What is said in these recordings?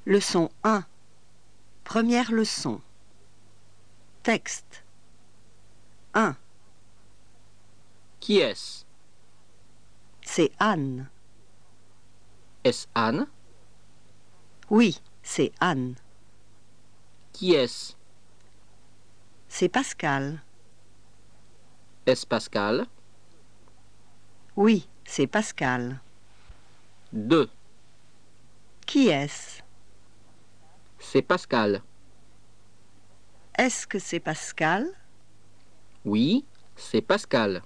Leçon 1. Première leçon. Texte. 1. Qui est-ce? C'est Anne. Est-ce Anne? Oui, c'est Anne. Qui est-ce? C'est Pascal. Est-ce Pascal? Oui, c'est Pascal. 2. Qui est-ce? C'est Pascal. Est-ce que c'est Pascal? Oui, c'est Pascal.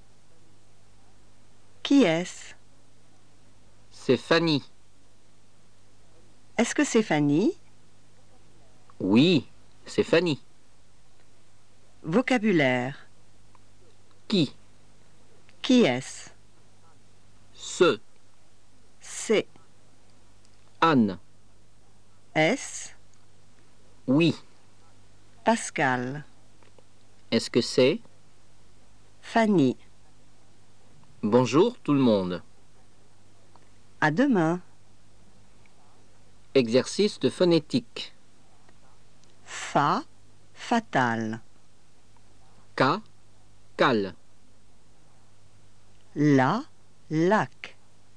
Qui est-ce? C'est Fanny. Est-ce que c'est Fanny? Oui, c'est Fanny. Vocabulaire. Qui? Qui est-ce? Ce. C'est. Anne. Est-ce? Oui. Pascal. Est-ce que c'est? Fanny. Bonjour tout le monde. À demain. Exercice de phonétique. Fa. Fatal. Ca. Cal. La. Lac.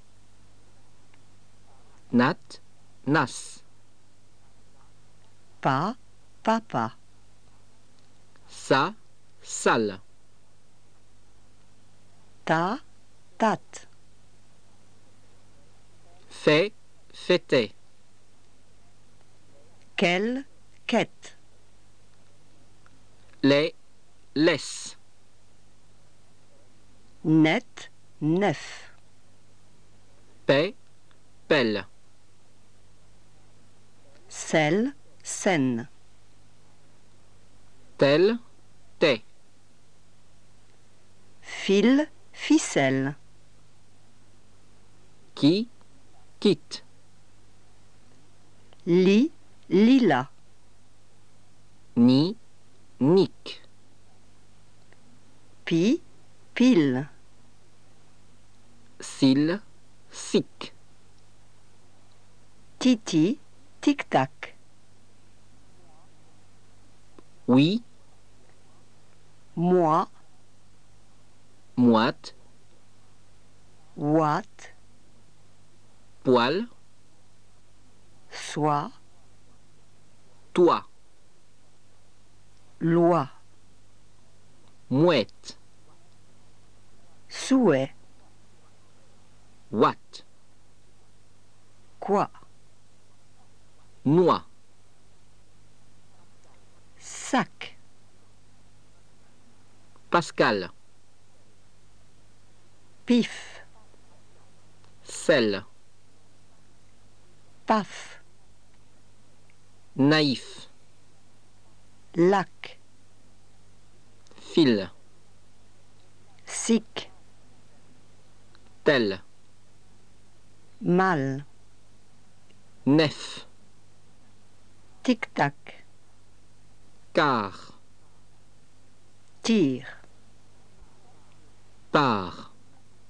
Nat. Nas. Pa. Papa. Sa. Salle. Ta. Tate. Fait. Fêtait. Quelle. Quête. Les. Laisse. Net. Nef. Paix. Pelle. Sel. Scène. Tel. Tais. Fil. Ficelle. Qui. Quitte. Lit. Lilas. Ni. Nique. Pi. Pile. Cil. Sic. Titi. Tic-tac. Oui. Moi. Moite. Ouate. Poil. Soie. Toi. Loi. Mouette. Souhait. Watt. Quoi. Noix. Sac. Pascal. Pif. Sel. Paf. Naïf. Lac. Fil. Sic. Tel. Mal. Nef. Tic-tac. Car. Tire. Part.